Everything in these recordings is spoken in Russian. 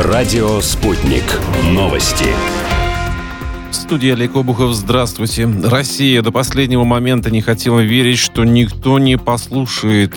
Радио «Спутник». Новости. В студии Олег Обухов. Здравствуйте. Россия до последнего момента не хотела верить, что никто не послушает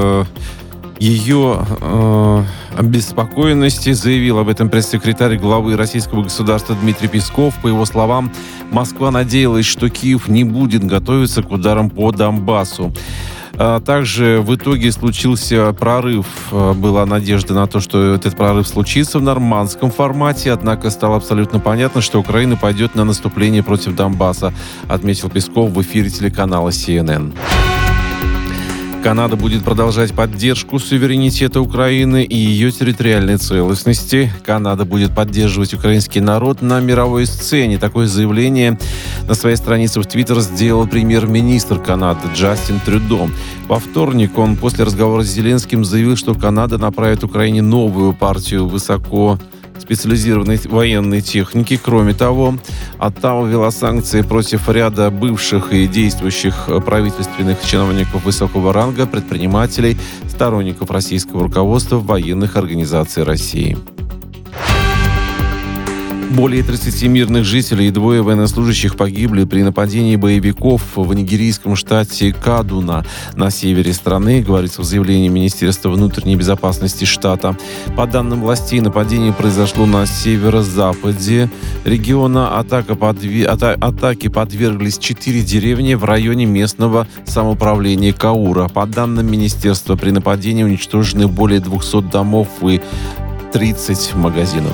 ее обеспокоенности. Заявил об этом пресс-секретарь главы российского государства Дмитрий Песков. По его словам, Москва надеялась, что Киев не будет готовиться к ударам по Донбассу. Также в итоге случился прорыв. Была надежда на то, что этот прорыв случится в нормандском формате, однако стало абсолютно понятно, что Украина пойдет на наступление против Донбасса, отметил Песков в эфире телеканала CNN. Канада будет продолжать поддержку суверенитета Украины и ее территориальной целостности. Канада будет поддерживать украинский народ на мировой сцене. Такое заявление на своей странице в Твиттер сделал премьер-министр Канады Джастин Трюдо. Во вторник он после разговора с Зеленским заявил, что Канада направит Украине новую партию высоко специализированной военной техники. Кроме того, Оттава ввела санкции против ряда бывших и действующих правительственных чиновников высокого ранга, предпринимателей, сторонников российского руководства, военных организаций России. Более 30 мирных жителей и 2 военнослужащих погибли при нападении боевиков в нигерийском штате Кадуна на севере страны, говорится в заявлении Министерства внутренней безопасности штата. По данным властей, нападение произошло на северо-западе региона. Атаке подверглись 4 деревни в районе местного самоуправления Каура. По данным министерства, при нападении уничтожены более 200 домов и 30 магазинов.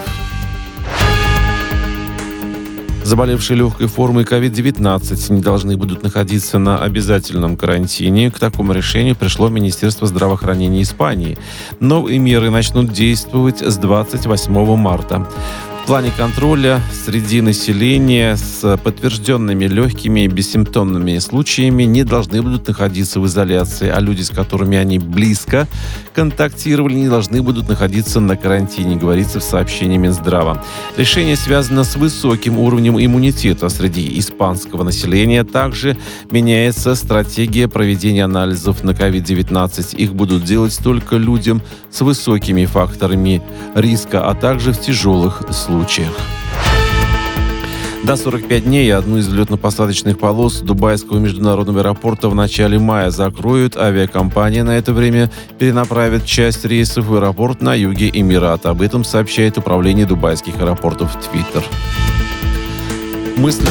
Заболевшие легкой формой COVID-19 не должны будут находиться на обязательном карантине. К такому решению пришло Министерство здравоохранения Испании. Новые меры начнут действовать с 28 марта. В плане контроля среди населения с подтвержденными легкими и бессимптомными случаями не должны будут находиться в изоляции, а люди, с которыми они близко контактировали, не должны будут находиться на карантине, говорится в сообщении Минздрава. Решение связано с высоким уровнем иммунитета среди испанского населения. Также меняется стратегия проведения анализов на COVID-19. Их будут делать только людям с высокими факторами риска, а также в тяжелых случаях. До 45 дней одну из взлетно-посадочных полос Дубайского международного аэропорта в начале мая закроют. Авиакомпания на это время перенаправит часть рейсов в аэропорт на юге Эмирата. Об этом сообщает управление дубайских аэропортов в Твиттер.